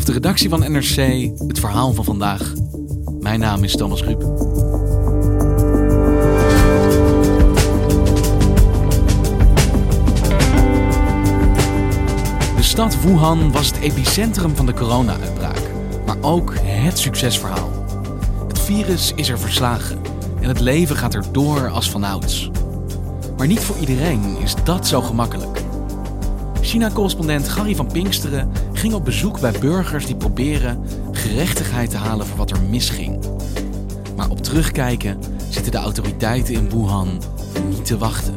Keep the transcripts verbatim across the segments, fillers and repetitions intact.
de redactie van N R C het verhaal van vandaag. Mijn naam is Thomas Ruip. De stad Wuhan was het epicentrum van de corona-uitbraak, maar ook het succesverhaal. Het virus is er verslagen en het leven gaat er door als vanouds. Maar niet voor iedereen is dat zo gemakkelijk. China-correspondent Gary van Pinksteren ging op bezoek bij burgers die proberen gerechtigheid te halen voor wat er misging. Maar op terugkijken zitten de autoriteiten in Wuhan niet te wachten.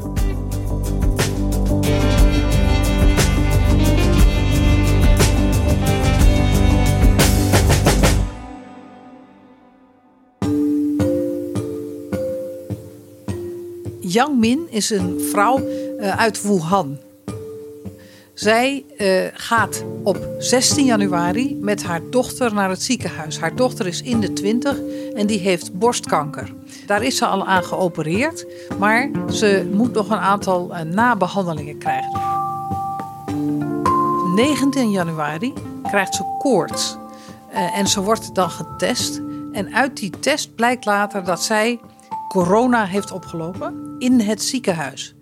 Yang Min is een vrouw uh, uit Wuhan. Zij uh, gaat op zestien januari met haar dochter naar het ziekenhuis. Haar dochter is in de twintig en die heeft borstkanker. Daar is ze al aan geopereerd, maar ze moet nog een aantal uh, nabehandelingen krijgen. negentien januari krijgt ze koorts uh, en ze wordt dan getest. En uit die test blijkt later dat zij corona heeft opgelopen in het ziekenhuis.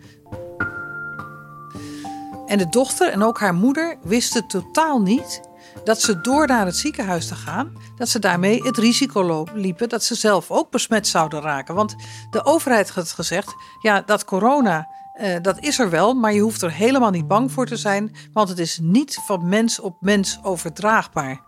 En de dochter en ook haar moeder wisten totaal niet dat ze door naar het ziekenhuis te gaan, dat ze daarmee het risico liepen dat ze zelf ook besmet zouden raken. Want de overheid had gezegd, ja, dat corona, eh, dat is er wel, maar je hoeft er helemaal niet bang voor te zijn, want het is niet van mens op mens overdraagbaar.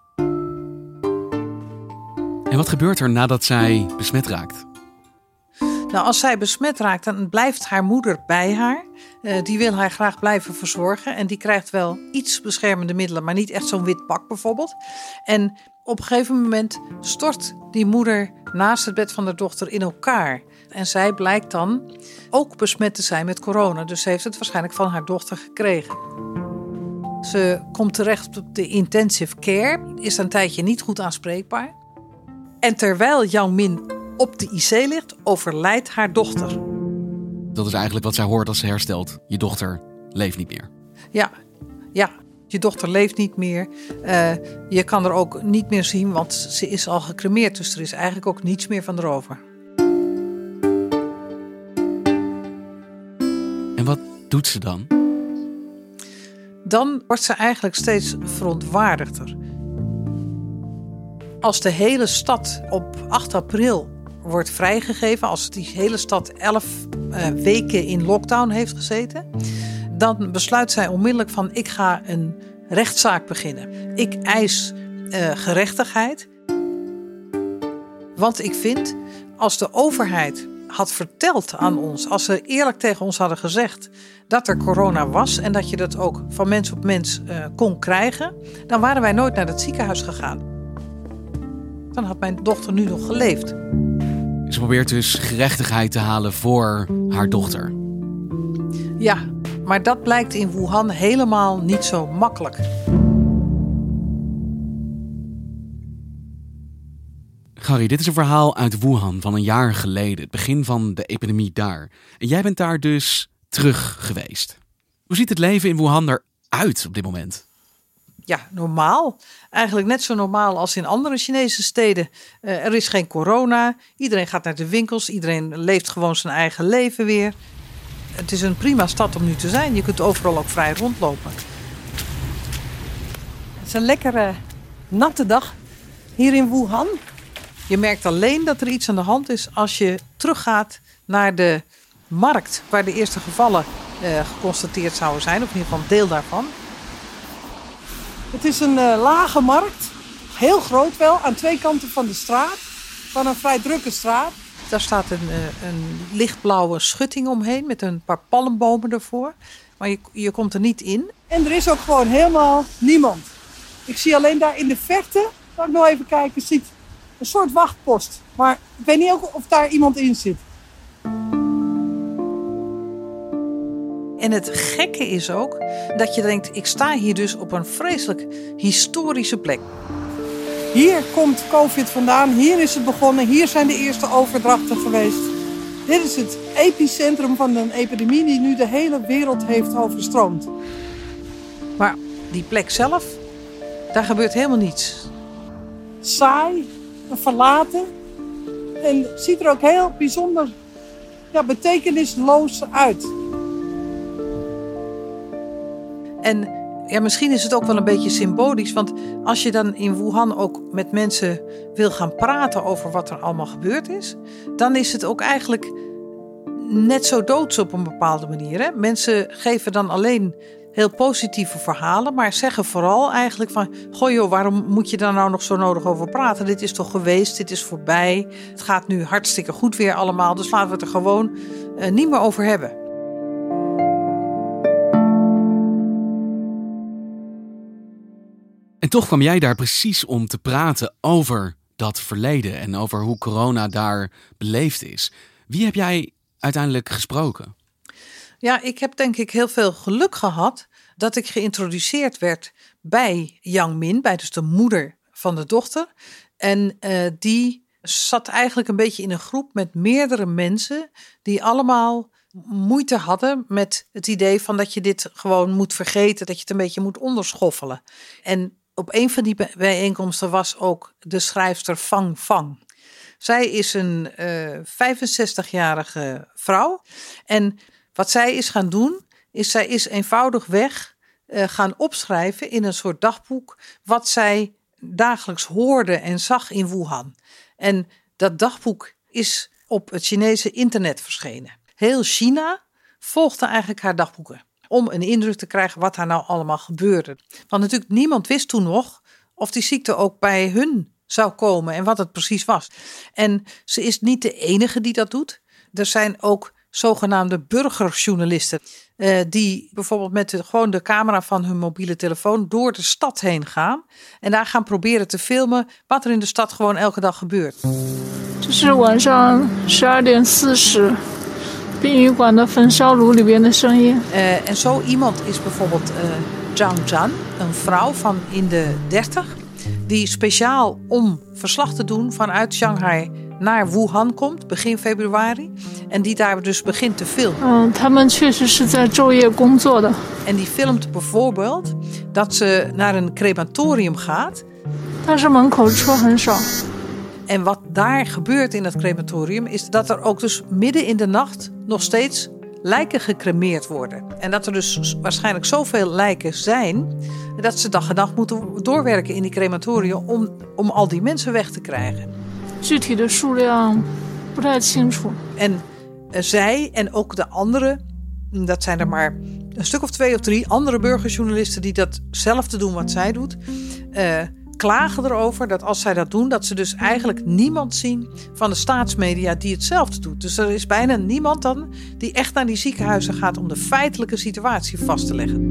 En wat gebeurt er nadat zij besmet raakt? Nou, als zij besmet raakt, dan blijft haar moeder bij haar. Uh, die wil haar graag blijven verzorgen. En die krijgt wel iets beschermende middelen, maar niet echt zo'n wit pak bijvoorbeeld. En op een gegeven moment stort die moeder naast het bed van de dochter in elkaar. En zij blijkt dan ook besmet te zijn met corona. Dus ze heeft het waarschijnlijk van haar dochter gekregen. Ze komt terecht op de intensive care. Is een tijdje niet goed aanspreekbaar. En terwijl Yang Min op de I C ligt, overlijdt haar dochter. Dat is eigenlijk wat zij hoort als ze herstelt. Je dochter leeft niet meer. Ja, ja. Je dochter leeft niet meer. Uh, je kan er ook niet meer zien, want ze is al gecremeerd. Dus er is eigenlijk ook niets meer van erover. En wat doet ze dan? Dan wordt ze eigenlijk steeds verontwaardigder. Als de hele stad op acht april wordt vrijgegeven, als die hele stad elf uh, weken in lockdown heeft gezeten, dan besluit zij onmiddellijk van, ik ga een rechtszaak beginnen. Ik eis uh, gerechtigheid. Want ik vind, als de overheid had verteld aan ons, als ze eerlijk tegen ons hadden gezegd dat er corona was en dat je dat ook van mens op mens uh, kon krijgen, dan waren wij nooit naar het ziekenhuis gegaan. Dan had mijn dochter nu nog geleefd. Ze probeert dus gerechtigheid te halen voor haar dochter. Ja, maar dat blijkt in Wuhan helemaal niet zo makkelijk. Gary, dit is een verhaal uit Wuhan van een jaar geleden. Het begin van de epidemie daar. En jij bent daar dus terug geweest. Hoe ziet het leven in Wuhan eruit op dit moment? Ja, normaal. Eigenlijk net zo normaal als in andere Chinese steden. Uh, er is geen corona. Iedereen gaat naar de winkels. Iedereen leeft gewoon zijn eigen leven weer. Het is een prima stad om nu te zijn. Je kunt overal ook vrij rondlopen. Het is een lekkere natte dag hier in Wuhan. Je merkt alleen dat er iets aan de hand is als je teruggaat naar de markt waar de eerste gevallen uh, geconstateerd zouden zijn. Of in ieder geval een deel daarvan. Het is een uh, lage markt, heel groot wel, aan twee kanten van de straat, van een vrij drukke straat. Daar staat een, uh, een lichtblauwe schutting omheen met een paar palmbomen ervoor, maar je, je komt er niet in. En er is ook gewoon helemaal niemand. Ik zie alleen daar in de verte, zal ik nog even kijken, ziet een soort wachtpost. Maar ik weet niet ook of daar iemand in zit. En het gekke is ook dat je denkt, ik sta hier dus op een vreselijk historische plek. Hier komt COVID vandaan, hier is het begonnen, hier zijn de eerste overdrachten geweest. Dit is het epicentrum van een epidemie die nu de hele wereld heeft overstroomd. Maar die plek zelf, Daar gebeurt helemaal niets. Saai, verlaten. En het ziet er ook heel bijzonder ja, betekenisloos uit. En ja, misschien is het ook wel een beetje symbolisch. Want als je dan in Wuhan ook met mensen wil gaan praten over wat er allemaal gebeurd is, dan is het ook eigenlijk net zo doods op een bepaalde manier. Hè? Mensen geven dan alleen heel positieve verhalen, maar zeggen vooral eigenlijk van, goh joh, waarom moet je daar nou nog zo nodig over praten? Dit is toch geweest, dit is voorbij. Het gaat nu hartstikke goed weer allemaal, dus laten we het er gewoon uh, niet meer over hebben. En toch kwam jij daar precies om te praten over dat verleden en over hoe corona daar beleefd is. Wie heb jij uiteindelijk gesproken? Ja, ik heb denk ik heel veel geluk gehad dat ik geïntroduceerd werd bij Yang Min, bij dus de moeder van de dochter. En uh, die zat eigenlijk een beetje in een groep met meerdere mensen die allemaal moeite hadden met het idee van dat je dit gewoon moet vergeten, dat je het een beetje moet onderschoffelen. En op een van die bijeenkomsten was ook de schrijfster Fang Fang. Zij is een uh, vijfenzestigjarige vrouw. En wat zij is gaan doen, is zij is eenvoudigweg uh, gaan opschrijven in een soort dagboek wat zij dagelijks hoorde en zag in Wuhan. En dat dagboek is op het Chinese internet verschenen. Heel China volgde eigenlijk haar dagboeken om een indruk te krijgen wat daar nou allemaal gebeurde. Want natuurlijk niemand wist toen nog of die ziekte ook bij hun zou komen en wat het precies was. En ze is niet de enige die dat doet. Er zijn ook zogenaamde burgerjournalisten uh, die bijvoorbeeld met de, gewoon de camera van hun mobiele telefoon door de stad heen gaan en daar gaan proberen te filmen wat er in de stad gewoon elke dag gebeurt. Het is晚上十二点四十殡仪馆的焚烧炉里边的声音. Uh, en zo iemand is bijvoorbeeld uh, Zhang Zhan, een vrouw van in de dertig, die speciaal om verslag te doen vanuit Shanghai naar Wuhan komt, begin februari. En die daar dus begint te filmen. Uh, 他们确实是在昼夜工作的. En die filmt bijvoorbeeld dat ze naar een crematorium gaat. 但是门口车很少. En wat daar gebeurt in het crematorium is dat er ook dus midden in de nacht nog steeds lijken gecremeerd worden. En dat er dus waarschijnlijk zoveel lijken zijn dat ze dag en nacht moeten doorwerken in die crematorium om, om al die mensen weg te krijgen. 具体的数量不太清楚. En uh, zij en ook de andere, dat zijn er maar een stuk of twee of drie andere burgerjournalisten die datzelfde doen wat zij doet, uh, klagen erover dat als zij dat doen, dat ze dus eigenlijk niemand zien van de staatsmedia die hetzelfde doet. Dus er is bijna niemand dan die echt naar die ziekenhuizen gaat om de feitelijke situatie vast te leggen.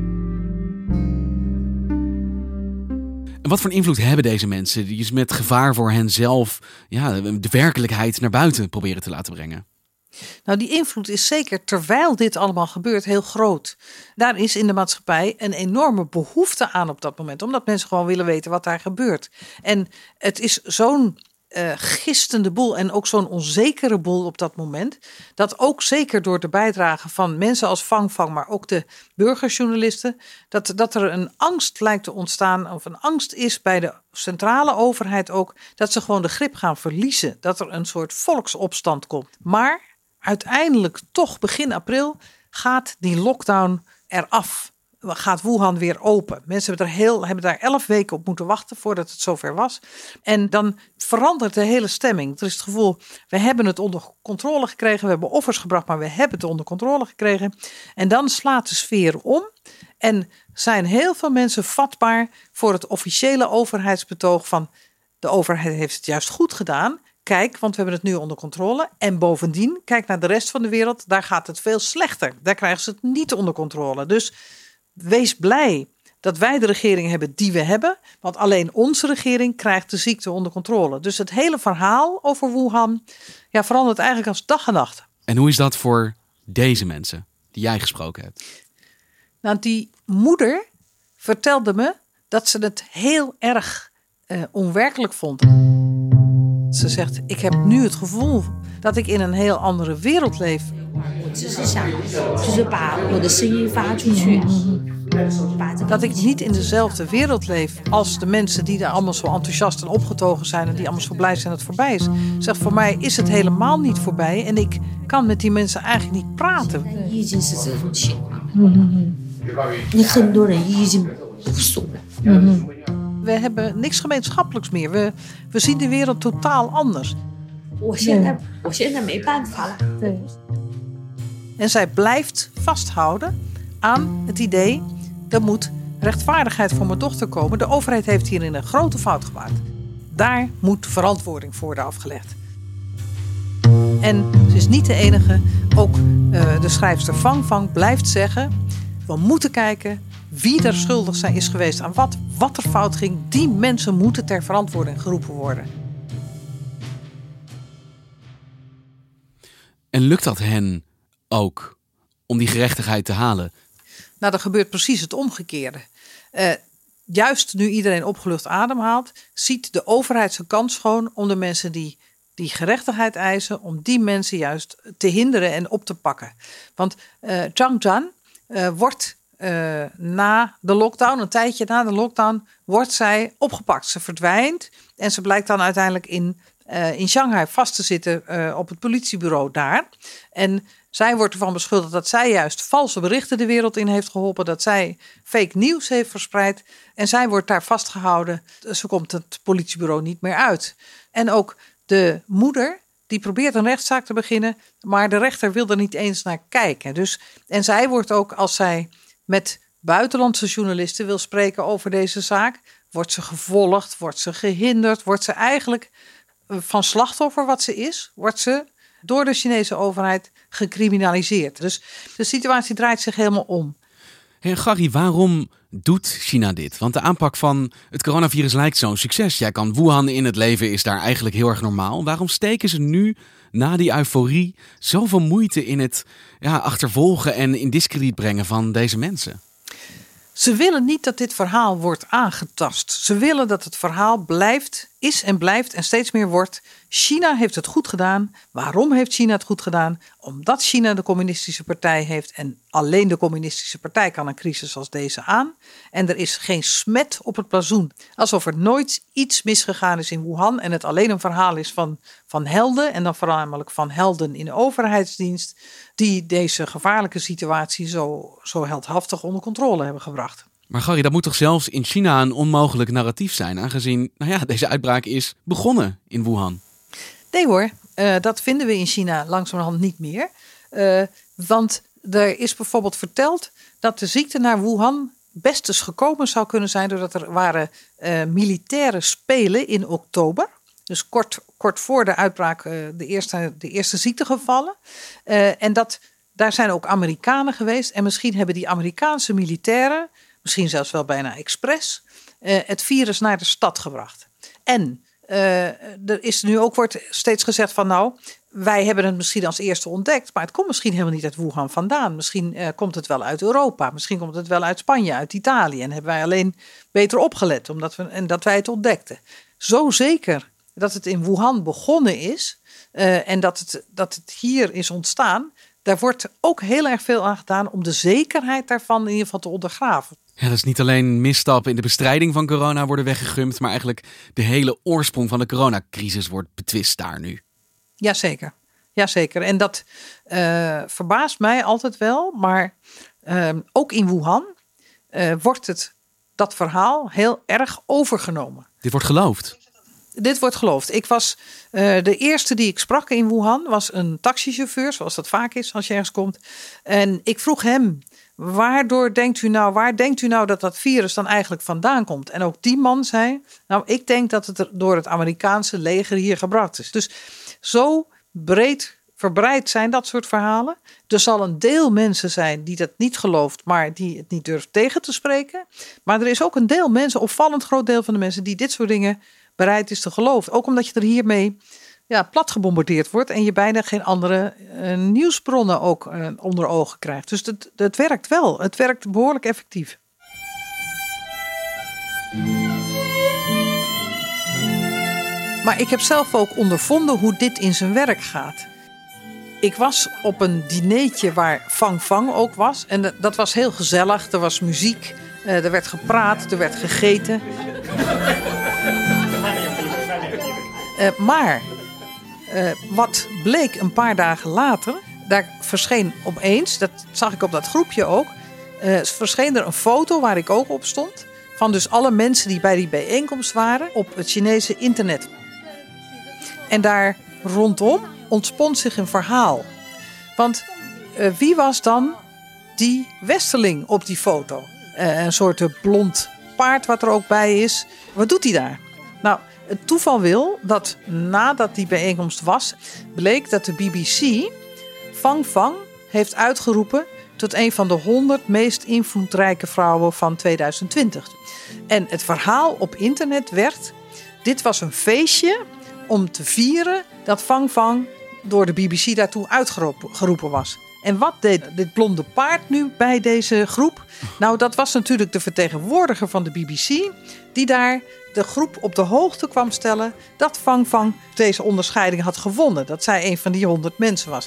En wat voor invloed hebben deze mensen die dus met gevaar voor henzelf ja, de werkelijkheid naar buiten proberen te laten brengen? Nou, die invloed is zeker terwijl dit allemaal gebeurt heel groot. Daar is in de maatschappij een enorme behoefte aan op dat moment. Omdat mensen gewoon willen weten wat daar gebeurt. En het is zo'n uh, gistende boel en ook zo'n onzekere boel op dat moment. Dat ook zeker door de bijdrage van mensen als Fang Fang, maar ook de burgerjournalisten. Dat, dat er een angst lijkt te ontstaan, of een angst is bij de centrale overheid ook. Dat ze gewoon de grip gaan verliezen. Dat er een soort volksopstand komt. Maar uiteindelijk, toch begin april, gaat die lockdown eraf. Gaat Wuhan weer open. Mensen hebben, er heel, hebben daar elf weken op moeten wachten voordat het zover was. En dan verandert de hele stemming. Er is het gevoel, we hebben het onder controle gekregen. We hebben offers gebracht, maar we hebben het onder controle gekregen. En dan slaat de sfeer om. En zijn heel veel mensen vatbaar voor het officiële overheidsbetoog van de overheid heeft het juist goed gedaan. Kijk, want we hebben het nu onder controle. En bovendien, kijk naar de rest van de wereld. Daar gaat het veel slechter. Daar krijgen ze het niet onder controle. Dus wees blij dat wij de regering hebben die we hebben. Want alleen onze regering krijgt de ziekte onder controle. Dus het hele verhaal over Wuhan ja, verandert eigenlijk als dag en nacht. En hoe is dat voor deze mensen die jij gesproken hebt? Nou, die moeder vertelde me dat ze het heel erg uh, onwerkelijk vond. Ze zegt, ik heb nu het gevoel dat ik in een heel andere wereld leef. Dat ik niet in dezelfde wereld leef als de mensen die daar allemaal zo enthousiast en opgetogen zijn en die allemaal zo blij zijn dat het voorbij is. Zeg, voor mij is het helemaal niet voorbij en ik kan met die mensen eigenlijk niet praten. We hebben niks gemeenschappelijks meer. We, we zien de wereld totaal anders. En zij blijft vasthouden aan het idee, er moet rechtvaardigheid voor mijn dochter komen. De overheid heeft hierin een grote fout gemaakt. Daar moet verantwoording voor worden afgelegd. En ze is niet de enige. Ook uh, de schrijfster Fang Fang blijft zeggen, we moeten kijken wie er schuldig zijn is geweest aan wat, wat er fout ging. Die mensen moeten ter verantwoording geroepen worden. En lukt dat hen ook om die gerechtigheid te halen? Nou, er gebeurt precies het omgekeerde. Uh, juist nu iedereen opgelucht ademhaalt, ziet de overheid zijn kans schoon om de mensen die, die gerechtigheid eisen, om die mensen juist te hinderen en op te pakken. Want uh, Zhang Zhan uh, wordt uh, na de lockdown, een tijdje na de lockdown, wordt zij opgepakt. Ze verdwijnt en ze blijkt dan uiteindelijk in, uh, in Shanghai vast te zitten uh, op het politiebureau daar. En zij wordt ervan beschuldigd dat zij juist valse berichten de wereld in heeft geholpen. Dat zij fake nieuws heeft verspreid. En zij wordt daar vastgehouden. Ze komt het politiebureau niet meer uit. En ook de moeder, die probeert een rechtszaak te beginnen. Maar de rechter wil er niet eens naar kijken. Dus, en zij wordt ook, als zij met buitenlandse journalisten wil spreken over deze zaak, wordt ze gevolgd, wordt ze gehinderd. Wordt ze eigenlijk van slachtoffer wat ze is, wordt ze door de Chinese overheid gecriminaliseerd. Dus de situatie draait zich helemaal om. Hey, Gary, waarom doet China dit? Want de aanpak van het coronavirus lijkt zo'n succes. Jij kan Wuhan in het leven, is daar eigenlijk heel erg normaal. Waarom steken ze nu, na die euforie, zoveel moeite in het ja, achtervolgen en in diskrediet brengen van deze mensen? Ze willen niet dat dit verhaal wordt aangetast. Ze willen dat het verhaal blijft, is en blijft en steeds meer wordt. China heeft het goed gedaan. Waarom heeft China het goed gedaan? Omdat China de communistische partij heeft. En alleen de communistische partij kan een crisis als deze aan. En er is geen smet op het blazoen. Alsof er nooit iets misgegaan is in Wuhan. En het alleen een verhaal is van, van helden. En dan voornamelijk van helden in de overheidsdienst. Die deze gevaarlijke situatie zo, zo heldhaftig onder controle hebben gebracht. Maar Gary, dat moet toch zelfs in China een onmogelijk narratief zijn, aangezien nou ja, deze uitbraak is begonnen in Wuhan? Nee hoor, uh, dat vinden we in China langzamerhand niet meer. Uh, want er is bijvoorbeeld verteld dat de ziekte naar Wuhan best eens gekomen zou kunnen zijn doordat er waren uh, militaire spelen in oktober. Dus kort, kort voor de uitbraak uh, de, eerste, de eerste ziektegevallen. Uh, en dat, daar zijn ook Amerikanen geweest. En misschien hebben die Amerikaanse militairen, misschien zelfs wel bijna expres, uh, het virus naar de stad gebracht. En uh, er is nu ook wordt steeds gezegd van nou, wij hebben het misschien als eerste ontdekt, maar het komt misschien helemaal niet uit Wuhan vandaan. Misschien uh, komt het wel uit Europa, misschien komt het wel uit Spanje, uit Italië. En hebben wij alleen beter opgelet omdat we, en dat wij het ontdekten. Zo zeker dat het in Wuhan begonnen is uh, en dat het, dat het hier is ontstaan, daar wordt ook heel erg veel aan gedaan om de zekerheid daarvan in ieder geval te ondergraven. Ja, dat is niet alleen misstappen in de bestrijding van corona worden weggegumd, maar eigenlijk de hele oorsprong van de coronacrisis wordt betwist daar nu. Jazeker, jazeker. En dat uh, verbaast mij altijd wel, maar uh, ook in Wuhan uh, wordt het, dat verhaal heel erg overgenomen. Dit wordt geloofd? Dit wordt geloofd. Ik was uh, de eerste die ik sprak in Wuhan, was een taxichauffeur, zoals dat vaak is als je ergens komt. En ik vroeg hem, waardoor denkt u nou, waar denkt u nou dat dat virus dan eigenlijk vandaan komt? En ook die man zei, nou, ik denk dat het door het Amerikaanse leger hier gebracht is. Dus zo breed verbreid zijn dat soort verhalen. Er zal een deel mensen zijn die dat niet gelooft, maar die het niet durft tegen te spreken. Maar er is ook een deel mensen, opvallend groot deel van de mensen, die dit soort dingen bereid is te geloven. Ook omdat je er hiermee ja, plat gebombardeerd wordt en je bijna geen andere uh, nieuwsbronnen ook uh, onder ogen krijgt. Dus het, het werkt wel. Het werkt behoorlijk effectief. Maar ik heb zelf ook ondervonden hoe dit in zijn werk gaat. Ik was op een dineetje waar Fang Fang ook was. En dat was heel gezellig. Er was muziek, er werd gepraat, er werd gegeten. Uh, maar uh, wat bleek een paar dagen later... daar verscheen opeens, dat zag ik op dat groepje ook... Uh, verscheen er een foto waar ik ook op stond... van dus alle mensen die bij die bijeenkomst waren op het Chinese internet. En daar rondom ontspond zich een verhaal. Want uh, wie was dan die westerling op die foto? Uh, een soort blond paard wat er ook bij is. Wat doet hij daar? Nou, het toeval wil dat nadat die bijeenkomst was... bleek dat de B B C Fang Fang heeft uitgeroepen... tot een van de honderd meest invloedrijke vrouwen van tweeduizend twintig. En het verhaal op internet werd... dit was een feestje om te vieren dat Fang Fang door de B B C daartoe uitgeroepen was. En wat deed dit blonde paard nu bij deze groep? Nou, dat was natuurlijk de vertegenwoordiger van de B B C... die daar de groep op de hoogte kwam stellen... dat Fang Fang deze onderscheiding had gewonnen. Dat zij een van die honderd mensen was.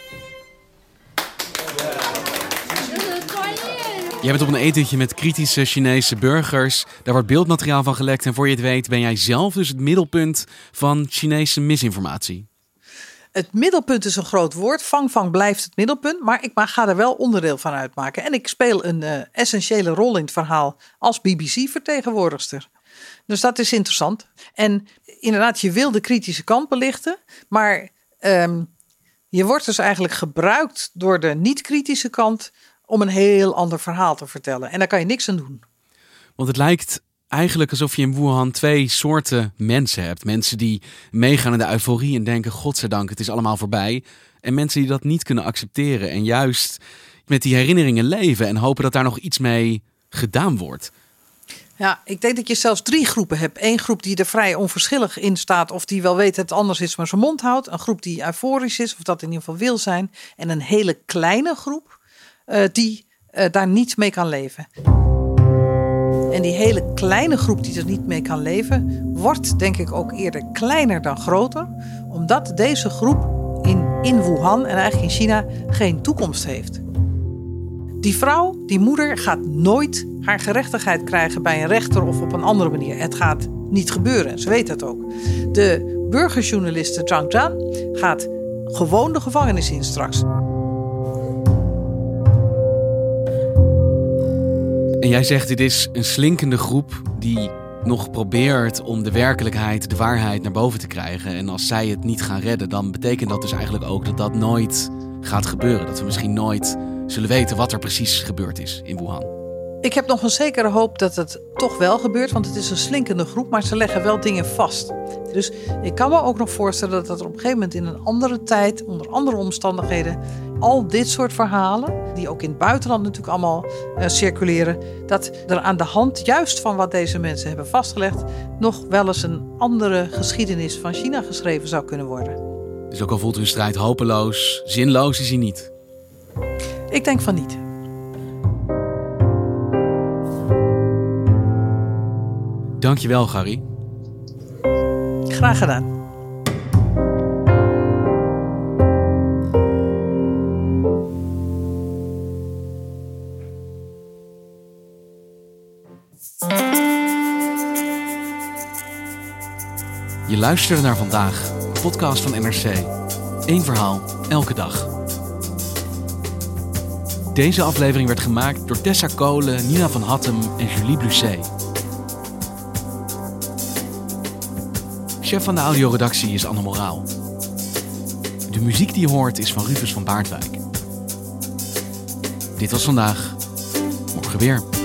Jij bent op een etentje met kritische Chinese burgers. Daar wordt beeldmateriaal van gelekt. En voor je het weet ben jij zelf dus het middelpunt van Chinese misinformatie. Het middelpunt is een groot woord. Fang Fang blijft het middelpunt. Maar ik ga er wel onderdeel van uitmaken. En ik speel een uh, essentiële rol in het verhaal als B B C-vertegenwoordigster. Dus dat is interessant. En inderdaad, je wil de kritische kant belichten. Maar um, je wordt dus eigenlijk gebruikt door de niet-kritische kant... om een heel ander verhaal te vertellen. En daar kan je niks aan doen. Want het lijkt eigenlijk alsof je in Wuhan twee soorten mensen hebt. Mensen die meegaan in de euforie en denken... godzijdank, het is allemaal voorbij. En mensen die dat niet kunnen accepteren. En juist met die herinneringen leven... en hopen dat daar nog iets mee gedaan wordt. Ja, ik denk dat je zelfs drie groepen hebt. Eén groep die er vrij onverschillig in staat... of die wel weet dat het anders is, maar zijn mond houdt. Een groep die euforisch is, of dat in ieder geval wil zijn. En een hele kleine groep... Uh, die uh, daar niet mee kan leven. En die hele kleine groep die er niet mee kan leven... wordt denk ik ook eerder kleiner dan groter... omdat deze groep in, in Wuhan en eigenlijk in China geen toekomst heeft. Die vrouw, die moeder, gaat nooit haar gerechtigheid krijgen... bij een rechter of op een andere manier. Het gaat niet gebeuren, ze weet dat ook. De burgerjournaliste Zhang Zhan gaat gewoon de gevangenis in straks... En jij zegt, dit is een slinkende groep die nog probeert om de werkelijkheid, de waarheid naar boven te krijgen. En als zij het niet gaan redden, dan betekent dat dus eigenlijk ook dat dat nooit gaat gebeuren. Dat we misschien nooit zullen weten wat er precies gebeurd is in Wuhan. Ik heb nog een zekere hoop dat het toch wel gebeurt, want het is een slinkende groep, maar ze leggen wel dingen vast. Dus ik kan me ook nog voorstellen dat er op een gegeven moment in een andere tijd, onder andere omstandigheden, al dit soort verhalen, die ook in het buitenland natuurlijk allemaal uh, circuleren, dat er aan de hand juist van wat deze mensen hebben vastgelegd, nog wel eens een andere geschiedenis van China geschreven zou kunnen worden. Dus ook al voelt hun strijd hopeloos, zinloos is hij niet? Ik denk van niet. Dankjewel, Gary. Graag gedaan. Je luisterde naar Vandaag, een podcast van N R C. Eén verhaal, elke dag. Deze aflevering werd gemaakt door Tessa Kolen, Nina van Hattem en Julie Blusset. Chef van de audioredactie is Anne Moraal. De muziek die je hoort is van Rufus van Baardwijk. Dit was Vandaag, morgen weer.